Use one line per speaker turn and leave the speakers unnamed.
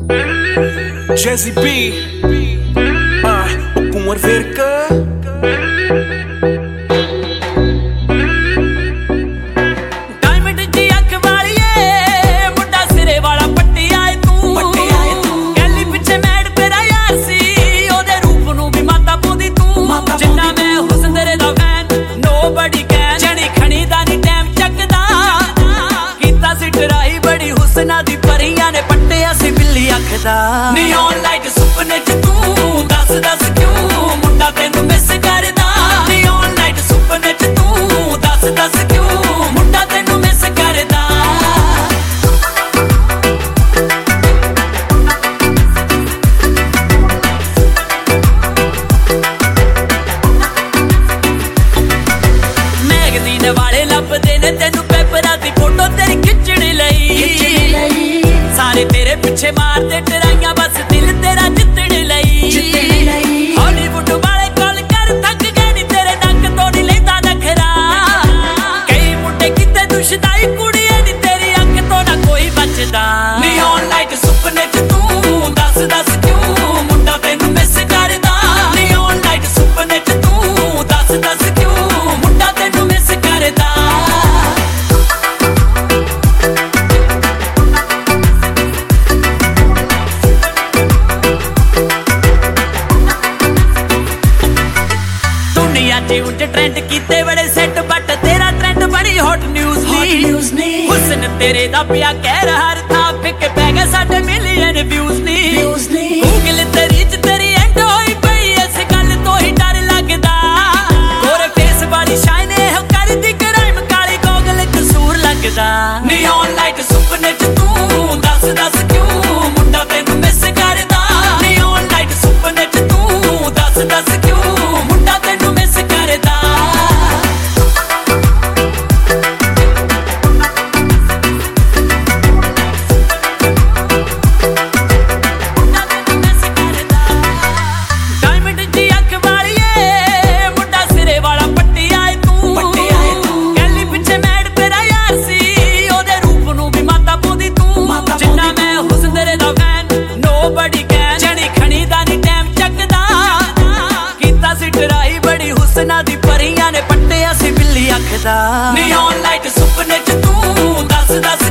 Jazzy B, com Arverca.
दी परियां ने पट्टिया सी बिल्ली आखदा नियॉन लाइट सुपने च तू दस दस क्यों मुंडा तेनू मिस करदा नियॉन लाइट सुपने च तू दस दस क्यों मुंडा तेनू मिस करदा मैगज़ीन वाले लभदे ने तेनू पेपरां दी फोटो तेरी खिच्चण लई सारे तेरे पीछे मारते टराइयां बस दिल तेरा जितण लई हॉलीवुड वाले कॉल कर थक गए नी तेरे नक तो नहीं लेंदा नखरा कई मुंडे किते दुश्मनाई कुड़िए नी तेरी अख तो ना कोई बचदा नियॉन लाइट सुपने च तू दस दस क्यों मुंडा तेनू मिस करदा नियॉन लाइट सुपने च तू दस दस क्यों मुंडा तेनू मिस करदा ट्रेंड कीते बड़े सेट बट तेरा ट्रेंड बड़ी हॉट न्यूज़ नी हुस्न तेरे दा पिया कह रहा हर था फिक पै गए साडे मिलियन व्यूज़ नी गूगल ते रीच तेरी एंड होई पई इस गल तो ही डर लगदा गोरे फेस वाली शाइन है कर दी क्राइम काली गॉगल कसूर लगदा नियॉन लाइट सुपने च तू दस दस क्यों मुंडा तेनू मिस करदा नियॉन लाइट सुपने च तू दस दस क्यों मुंडा तेनू मिस करदा दी परियां ने पट्टिया सी बिल्ली आखदा नियॉन लाइट सुपने च तू दस दस